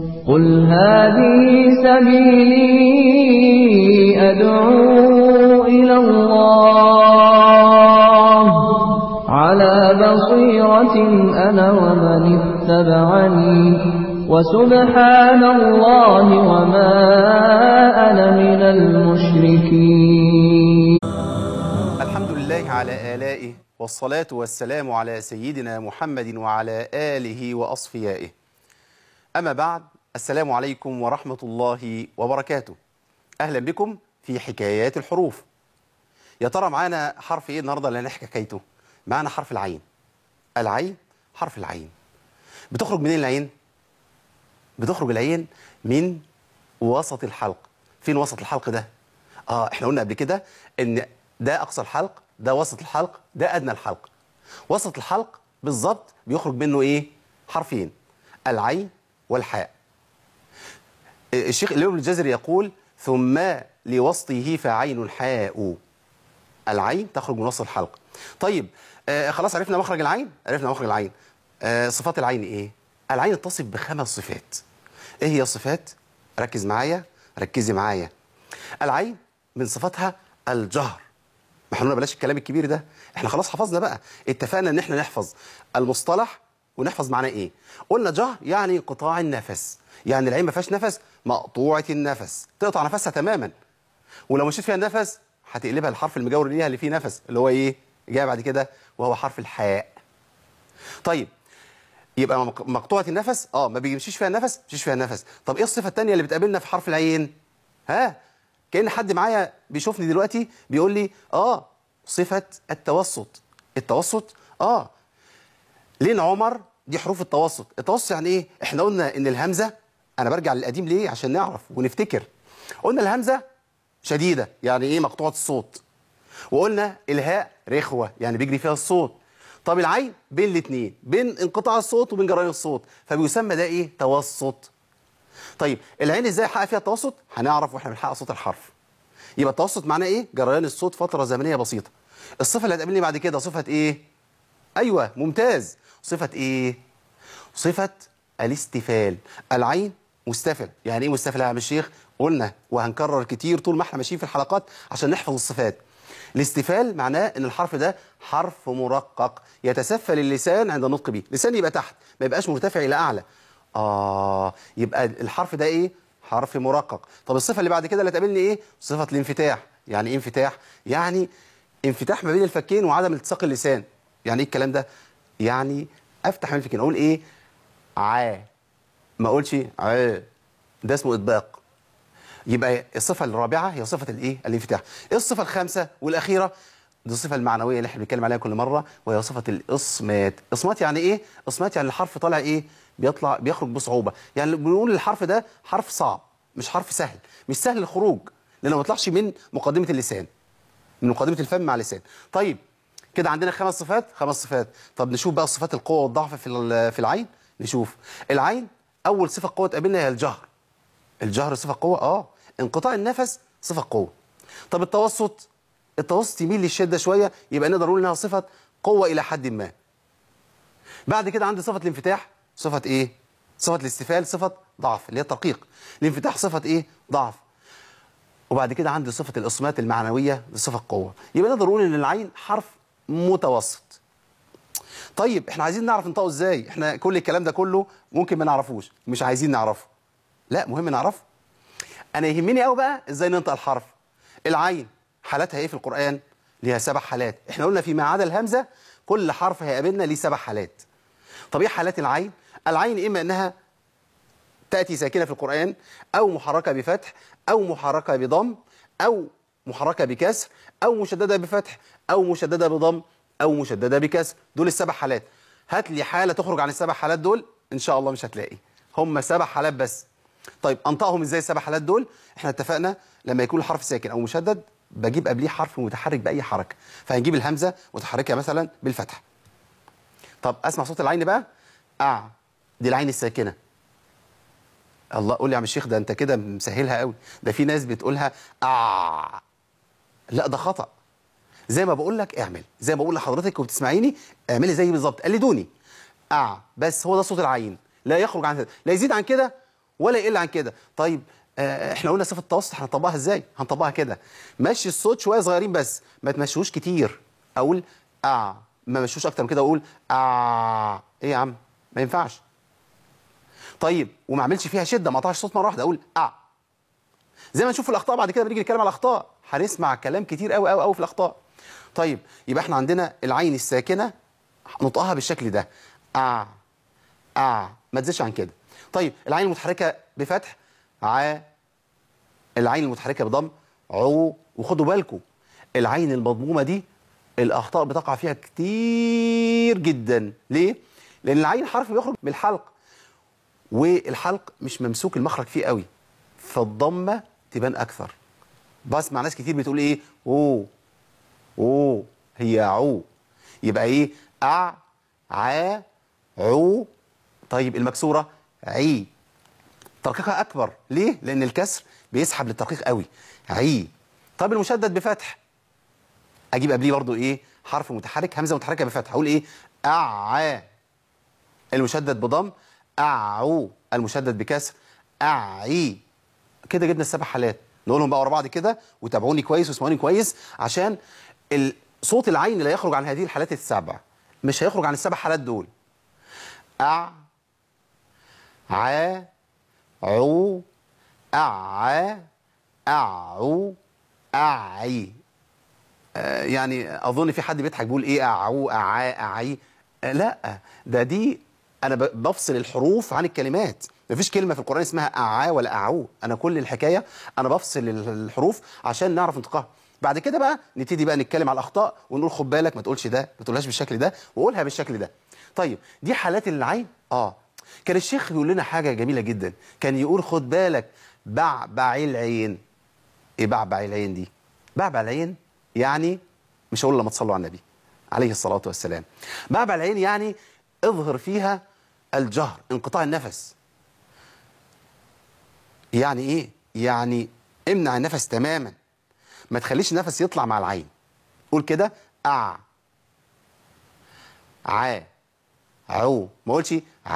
قل هذه سبيلي أدعو إلى الله على بصيرة أنا ومن اتبعني وسبحان الله وما أنا من المشركين. الحمد لله على آلائه والصلاة والسلام على سيدنا محمد وعلى آله وأصفيائه. أما بعد، السلام عليكم ورحمة الله وبركاته. أهلا بكم في حكايات الحروف. يا ترى معانا حرف إيه النهاردة اللي هنحكي حكايته؟ معانا حرف العين. العين، حرف العين. بتخرج منين العين؟ بتخرج العين من وسط الحلق. فين وسط الحلق ده؟ احنا قلنا قبل كده ان ده اقصى الحلق، ده وسط الحلق، ده ادنى الحلق. وسط الحلق بالظبط بيخرج منه ايه؟ حرفين، العين والحاء. الشيخ الإمام الجزري يقول: ثم لوسطه فعين حاء. العين تخرج من وسط الحلق. طيب، خلاص عرفنا مخرج العين، عرفنا مخرج العين. صفات العين ايه؟ العين تتصف ب5 صفات. ايه هي الصفات؟ ركز معايا، ركزي معايا. العين من صفاتها الجهر. ما احنا بلاش الكلام الكبير ده، احنا خلاص حفظنا بقى، اتفقنا ان احنا نحفظ المصطلح ونحفظ معناه ايه. قلنا جهر يعني انقطاع النفس، يعني العين ما فيهاش نفس، مقطوعة النفس، تقطع نفسها تماما، ولو مشيت فيها النفس هتقلبها الحرف المجاور ليها اللي فيه نفس، اللي هو ايه؟ جاي بعد كده وهو حرف الحاء. طيب، يبقى مقطوعة النفس، ما بيمشيش فيها النفس، مشيش فيها النفس. طب ايه الصفة الثانية اللي بتقابلنا في حرف العين؟ كأن حد معايا بيشوفني دلوقتي بيقول لي صفة التوسط. التوسط لين عمر دي حروف التوسط. التوسط يعني ايه؟ احنا قلنا ان الهمزة، انا برجع للقديم ليه؟ عشان نعرف ونفتكر. قلنا الهمزة شديدة، يعني ايه؟ مقطوعة الصوت. وقلنا الهاء رخوة، يعني بيجري فيها الصوت. طب العين بين الاثنين، بين انقطاع الصوت وبين جريان الصوت، فبيسمى ده ايه؟ توسط. طيب العين ازاي حقق فيها التوسط؟ هنعرف واحنا بنحقق صوت الحرف. يبقى التوسط معناه ايه؟ جريان الصوت فترة زمنية بسيطة. الصفة اللي هتقابلني بعد كده صفة ايه؟ ايوه ممتاز، صفة ايه؟ صفة الاستفال. العين مستفل. يعني ايه مستفل يا عم الشيخ؟ قلنا وهنكرر كتير طول ما احنا ماشيين في الحلقات عشان نحفظ الصفات. الاستفال معناه ان الحرف ده حرف مرقق، يتسفل اللسان عند النطق به، لسان يبقى تحت ما يبقاش مرتفع الى اعلى. يبقى الحرف ده ايه؟ حرف مرقق. طب الصفة اللي بعد كده اللي تقابلني ايه؟ صفة الانفتاح. يعني ايه انفتاح؟ يعني انفتاح ما بين الفكين وعدم التصاق اللسان. يعني ايه الكلام ده؟ يعني افتح من الفكين، اقول ايه؟ ما اقولش ده اسمه اطباق. يبقى الصفة الرابعة هي صفة الايه؟ الانفتاح. ايه الصفة الخامسة والأخيرة؟ دي الصفة المعنوية اللي احنا بنتكلم عليها كل مرة، وهي صفة الإصمات. إصمات يعني ايه؟ إصمات يعني الحرف طالع ايه؟ بيخرج بصعوبة. يعني بنقول الحرف ده حرف صعب، مش حرف سهل، مش سهل الخروج، لأنه ما يطلعش من مقدمة اللسان، من مقدمة الفم مع اللسان. طيب كده عندنا 5 صفات، 5 صفات. طب نشوف بقى صفات القوة والضعف في العين. نشوف العين، أول صفة قوة تقابلنا هي الجهر. الجهر صفة قوة، انقطاع النفس صفة قوة. طب التوسط، التوسط يميل للشدة شوية، يبقى نقدر نقول انها صفة قوة إلى حد ما. بعد كده عندي صفة الانفتاح، صفة ايه؟ صفة الاستفال صفة ضعف اللي هي الترقيق. الانفتاح صفة ايه؟ ضعف. وبعد كده عندي صفة الإصمات المعنوية صفة قوة. يبقى نقدر نقول ان العين حرف متوسط. طيب احنا عايزين نعرف ننطقه ازاي؟ احنا كل الكلام ده كله ممكن ما نعرفوش، مش عايزين نعرفه، لا مهم نعرفه. انا يهمني قوي بقى ازاي ننطق الحرف. العين حالاتها ايه في القرآن؟ ليها 7 حالات. احنا قلنا فيما عدا الهمزة كل حرف هيقابلنا ليه 7 حالات. طب ايه حالات العين؟ العين اما انها تأتي ساكنة في القرآن، او محركة بفتح، او محركة بضم، او محركة بكسر، او مشددة بفتح، او مشددة بضم، او مشددة بكسر. دول ال7 حالات. هات لي حالة تخرج عن ال7 حالات دول، ان شاء الله مش هتلاقي. هم 7 حالات بس. طيب انطقهم ازاي ال7 حالات دول؟ احنا اتفقنا لما يكون الحرف ساكن او مشدد بجيب قبليه حرف متحرك باي حركه، فهنجيب الهمزه متحركه مثلا بالفتح. طب اسمع صوت العين بقى. دي العين الساكنه. الله، قول لي يا عم الشيخ ده انت كده مسهلها قوي، ده في ناس بتقولها لا ده خطأ. زي ما بقول لك اعمل، زي ما بقول لحضرتك وبتسمعيني اعملي زي بالظبط، قلدوني. بس هو ده صوت العين، لا يخرج عن كده، لا يزيد عن كده ولا يقل عن كده. طيب احنا قلنا صفه التوسط هنطبقها ازاي؟ هنطبقها كده، مشي الصوت شويه صغيرين بس، ما تمشيهوش كتير. اقول ما مشوش اكتر من كده، اقول ايه يا عم؟ ما ينفعش. طيب وما اعملش فيها شده، ما اقطعش صوت مره واحده، اقول زي ما نشوف في الاخطاء بعد كده بنيجي نتكلم على الاخطاء، هنسمع كلام كتير قوي قوي قوي في الاخطاء. طيب يبقى احنا عندنا العين الساكنه نطقها بالشكل ده، ما تزيدش عن كده. طيب العين المتحركه بفتح العين المتحركه بضم وخدوا بالكم العين المضمومه دي الاخطاء بتقع فيها كتير جدا. ليه؟ لان العين حرف بيخرج من الحلق، والحلق مش ممسوك المخرج فيه قوي، فالضمه تبان اكثر. بسمع ناس كتير بتقول ايه؟ هي يبقى ايه؟ طيب المكسوره ترقيقها اكبر. ليه؟ لان الكسر بيسحب للترقيق قوي. طب المشدد بفتح اجيب قبليه برضو ايه؟ حرف متحرك، همزه متحركه بفتح، اقول ايه؟ المشدد بضم المشدد بكسر كده جبنا السبع حالات. نقولهم بقى ورا بعض كده وتابعوني كويس واسمعوني كويس، عشان صوت العين لا يخرج عن هذه الحالات السبع، مش هيخرج عن السبع حالات دول. يعني اظن في حد بيضحك بيقول ايه لا، دي انا بفصل الحروف عن الكلمات. مفيش كلمه في القران اسمها ولا انا كل الحكايه انا بفصل الحروف عشان نعرف نطقها. بعد كده بقى نبتدي بقى نتكلم على الاخطاء ونقول خد بالك ما تقولش ده، ما تقولهاش بالشكل ده، وقولها بالشكل ده. طيب دي حالات العين. كان الشيخ يقول لنا حاجه جميله جدا، كان يقول خد بالك بعبع العين. ايه بعبع العين دي؟ بعبع العين يعني مش هقول لما تصلوا على النبي عليه الصلاه والسلام. بعبع العين يعني اظهر فيها الجهر، انقطاع النفس. يعني ايه؟ يعني امنع النفس تماما، ما تخليش النفس يطلع مع العين. قول كده ما اقولش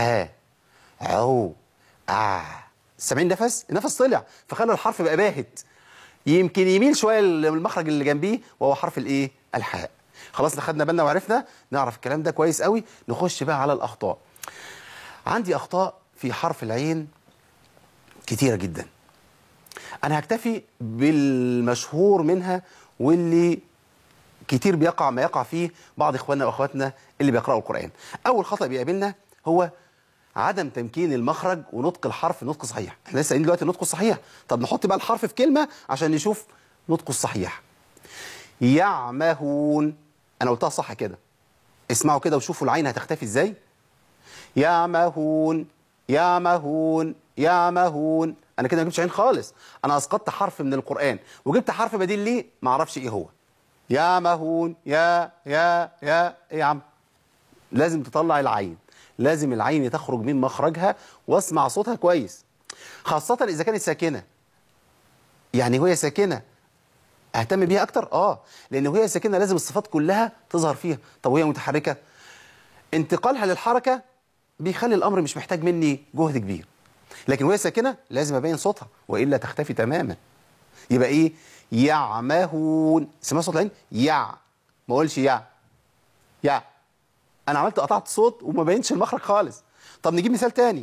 سامعين النفس طلع، فخلوا الحرف بقى باهت، يمكن يميل شويه المخرج اللي جنبيه وهو حرف الايه؟ الحاء. خلاص خدنا بالنا وعرفنا، نعرف الكلام ده كويس قوي. نخش بقى على الاخطاء. عندي اخطاء في حرف العين كتيره جدا، انا هكتفي بالمشهور منها واللي كتير ما يقع فيه بعض اخواننا واخواتنا اللي بيقرأوا القرآن. اول خطأ بيقابلنا هو عدم تمكين المخرج ونطق الحرف نطق صحيح. احنا لسه قايلين دلوقتي النطق الصحيح، طب نحط بقى الحرف في كلمه عشان نشوف نطقه الصحيح. يعمهون، انا قلتها صح كده، اسمعوا كده وشوفوا العين هتختفي ازاي. يعمهون انا كده ما جبتش عين خالص، انا اسقطت حرف من القرآن وجبت حرف بديل ليه ما اعرفش ايه هو. يعمهون ايه يا عم؟ لازم تطلع العين، لازم العين تخرج من مخرجها واسمع صوتها كويس، خاصة إذا كانت ساكنة. يعني وهي ساكنة أهتم بيها أكتر؟ لأن وهي ساكنة لازم الصفات كلها تظهر فيها. طب وهي متحركة انتقالها للحركة بيخلي الأمر مش محتاج مني جهد كبير، لكن وهي ساكنة لازم أبين صوتها وإلا تختفي تماما. يبقى إيه؟ يعمهون، سمع صوت العين ما أقولش أنا عملت قطعت صوت وما بينش المخرج خالص. طب نجيب مثال تاني.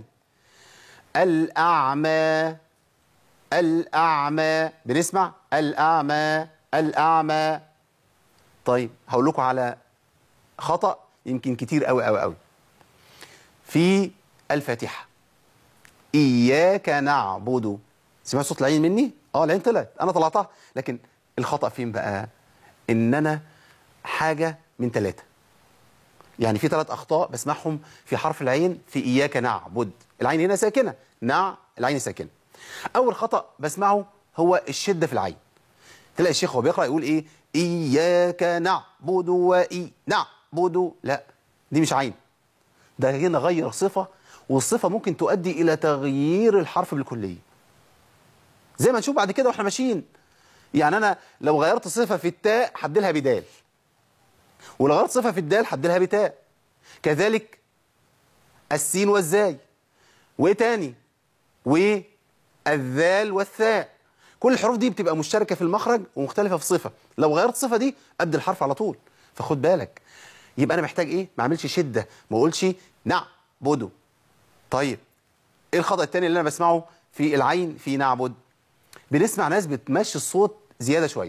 الأعمى بنسمع الأعمى. طيب هقول لكم على خطأ يمكن كتير قوي قوي قوي في الفاتحة. إياك نعبد، سمعت صوت العين مني؟ العين طلعت، أنا طلعتها، لكن الخطأ فين بقى؟ إن أنا حاجة من ثلاثة. يعني في 3 أخطاء بسمعهم في حرف العين في إياك نعبد. العين هنا ساكنة، العين ساكنة. أول خطأ بسمعه هو الشدة في العين. تلاقي الشيخ وهو بيقرأ يقول إيه؟ إياك نعبد نعبد. لا، دي مش عين، ده هنا غير صفة، والصفة ممكن تؤدي إلى تغيير الحرف بالكلية، زي ما نشوف بعد كده واحنا ماشيين. يعني أنا لو غيرت صفة في التاء هبدلها بدال، ولو غيرت صفة في الدال هبدلها بتاء، كذلك السين والزاي. وإيه تاني؟ والذال والثاء. كل الحروف دي بتبقى مشتركة في المخرج ومختلفة في الصفة. لو غيرت الصفة دي أبدل الحرف على طول، فخد بالك. يبقى أنا محتاج إيه؟ ما أعملش شدة، ما أقولش نعبد. طيب إيه الخطأ التاني اللي أنا بسمعه في العين في نعبد؟ بنسمع ناس بتمشي الصوت زيادة شوية.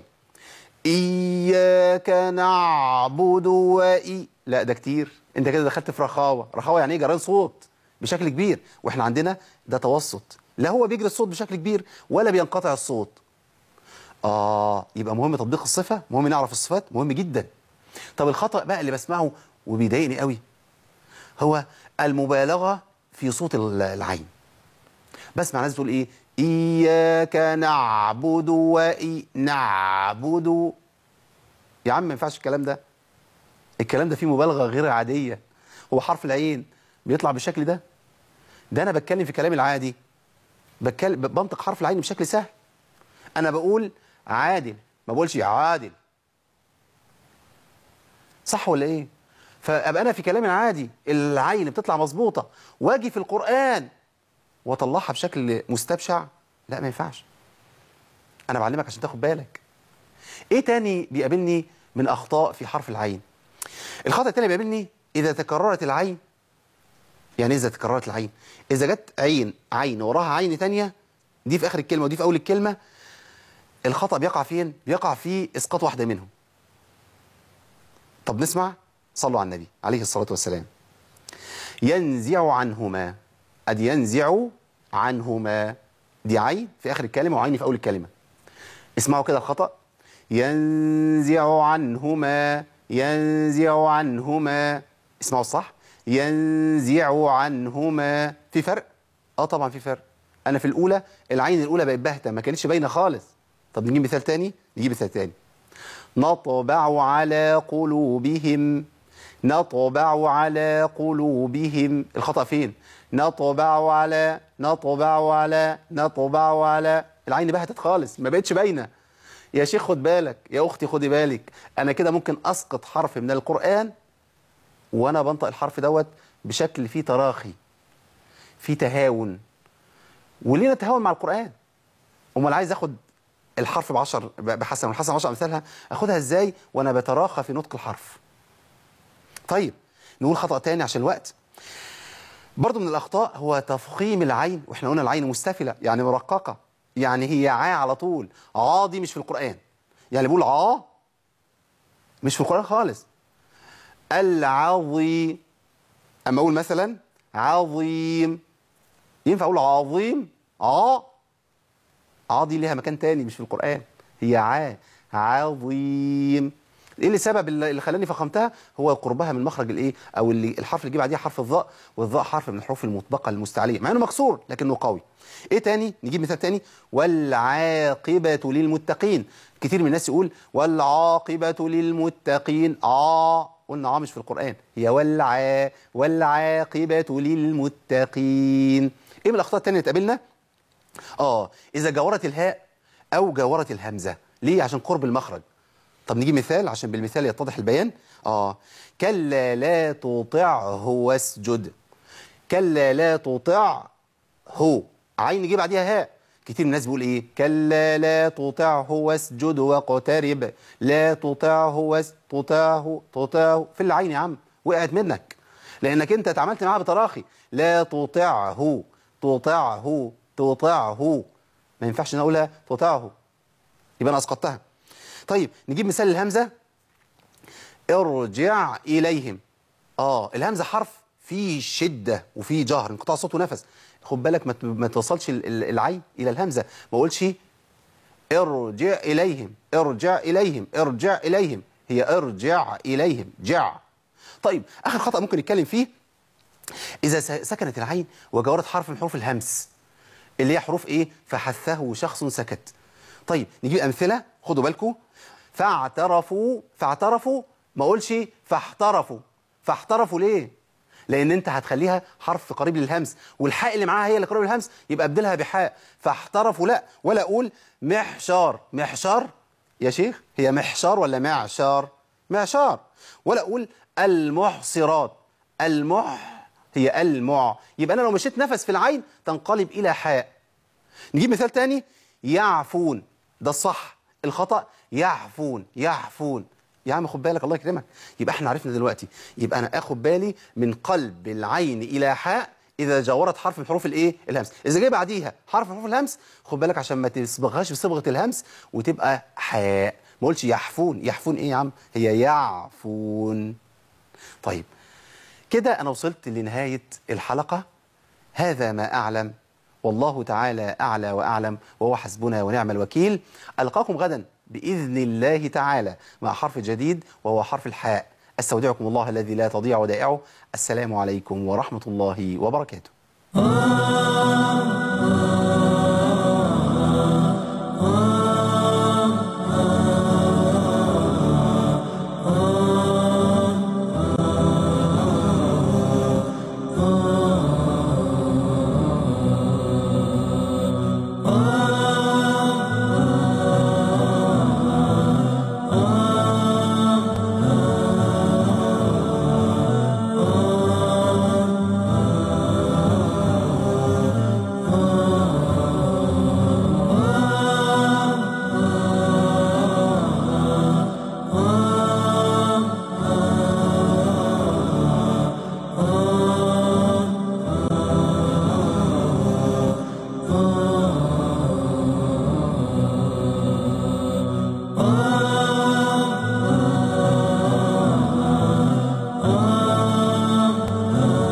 إياك نعبد لا ده كتير، أنت كده دخلت في رخاوة. رخاوة يعني إيه؟ جران صوت بشكل كبير، وإحنا عندنا ده توسط، لا هو بيجري الصوت بشكل كبير ولا بينقطع الصوت. يبقى مهم تطبيق الصفة، مهم نعرف الصفات، مهم جدا. طب الخطأ بقى اللي بسمعه وبيضايقني قوي هو المبالغة في صوت العين. بسمع ناس بتقول ايه؟ إياك نعبد نعبد. يا عم ما ينفعش الكلام ده. الكلام ده فيه مبالغة غير عادية. هو حرف العين بيطلع بالشكل ده؟ ده أنا بتكلم في كلامي العادي، بنطق حرف العين بشكل سهل. أنا بقول عادل، ما بقولش عادل. صح ولا إيه؟ فأبقى أنا في كلامي العادي العين بتطلع مظبوطة، واجي في القرآن واطلعها بشكل مستبشع؟ لا ما ينفعش. أنا بعلمك عشان تاخد بالك. إيه تاني بيقابلني من أخطاء في حرف العين؟ الخطأ التاني بيقابلني إذا تكررت العين. يعني إذا تكررت العين، إذا جت عين وراها عين تانية، دي في آخر الكلمة ودي في أول الكلمة، الخطأ بيقع فين؟ بيقع في إسقاط واحدة منهم. طب نسمع، صلوا على النبي عليه الصلاة والسلام. ينزع عنهما، أدي ينزع عنهما، دي عين في آخر الكلمة وعين في أول الكلمة. اسمعوا كده الخطأ. ينزع عنهما، ينزع عنهما. اسمعوا الصح. ينزع عنهما. في فرق؟ طبعا في فرق. أنا في الأولى العين الأولى بقت باهتة، ما كانتش باينة خالص. طب نجيب مثال تاني؟ نجيب مثال تاني. نطبع على قلوبهم، نطبع على قلوبهم. الخطأ فين؟ نطبع على، نطبع على، نطبع على. العين بهتت خالص، ما بقتش باينة. يا شيخ خد بالك، يا أختي خدي بالك، أنا كده ممكن أسقط حرف من القرآن وأنا بنطق الحرف دوت بشكل فيه تراخي، فيه تهاون. وليه نتهاون مع القرآن؟ أمال عايز أخد الحرف بحسن والحسن 10 أمثالها، أخدها إزاي وأنا بتراخى في نطق الحرف؟ طيب نقول خطأ تاني عشان الوقت. برضو من الأخطاء هو تفخيم العين، وإحنا قلنا العين مستفلة يعني مرققة، يعني هي على طول. دي مش في القرآن، يعني بقول مش في القرآن خالص. العظيم، أما أقول مثلا عظيم، ينفع أقول عظيم؟ دي ليها مكان تاني مش في القرآن، هي عظيم. ايه اللي سبب اللي خلاني فخمتها؟ هو قربها من مخرج الايه، او اللي الحرف اللي جه بعديها حرف الظاء، والظاء حرف من الحروف المطبقه المستعليه، مع انه مكسور لكنه قوي. ايه تاني؟ نجيب مثال تاني. والعاقبه للمتقين. كتير من الناس يقول والعاقبه للمتقين. قلنا مش في القرآن، هي والعاقبه للمتقين. ايه من الاخطاء التانيه اللي تقابلنا؟ اذا جاورت الهاء او جاورت الهمزه. ليه؟ عشان قرب المخرج. طب نجيب مثال عشان بالمثال يتضح البيان. كلا لا تطعه واسجد. كلا لا تطعه، عين نجيب بعديها هاء. كتير من الناس بيقول ايه؟ كلا لا تطعه واسجد واقترب. لا تطعه تطعه في العين يا عم، وقعت منك لانك انت اتعاملت معاها بتراخي. لا تطعه، تطعه، ما ينفعش نقولها تطعه، يبقى انا اسقطتها. طيب نجيب مثال الهمزة. ارجع إليهم. الهمزة حرف فيه شدة وفيه جهر، انقطاع صوت ونفس. خد بالك ما توصلش العين إلى الهمزة، ما اقولش ارجع إليهم، ارجع إليهم، ارجع إليهم، هي ارجع إليهم، جع. طيب آخر خطأ ممكن نتكلم فيه، إذا سكنت العين وجاورت حرف من حروف الهمس، اللي هي حروف إيه؟ فحثه شخص سكت. طيب نجيب أمثلة، خدوا بالكم. فاعترفوا، ما اقولش فاحترفوا. فاحترفوا ليه؟ لان انت هتخليها حرف قريب للهمس، والحاء اللي معاها هي اللي قريب للهمس، يبقى ابدلها بحاء. فاحترفوا لا، ولا اقول محشار. محشار يا شيخ، هي محشار ولا معشار؟ معشار. ولا اقول المحصرات. هي المع. يبقى أنا لو مشيت نفس في العين تنقلب إلى حاء. نجيب مثال تاني، يعفون، ده الصح. الخطأ يعفون، يعفون. يا عم خد بالك، الله يكرمك. يبقى احنا عرفنا دلوقتي، يبقى أنا أخد بالي من قلب العين إلى حاء إذا جاورت حرف من حروف الإيه؟ الهمس. إذا جاي بعديها حرف من حروف الهمس خد بالك عشان ما تصبغهاش بصبغة الهمس وتبقى حاء. ما قلتش يحفون. يحفون إيه يا عم؟ هي يعفون. طيب كده أنا وصلت لنهاية الحلقة. هذا ما أعلم، والله تعالى أعلى وأعلم، وهو حسبنا ونعم الوكيل. ألقاكم غدا بإذن الله تعالى مع حرف جديد وهو حرف الحاء. أستودعكم الله الذي لا تضيع ودائعه. السلام عليكم ورحمة الله وبركاته.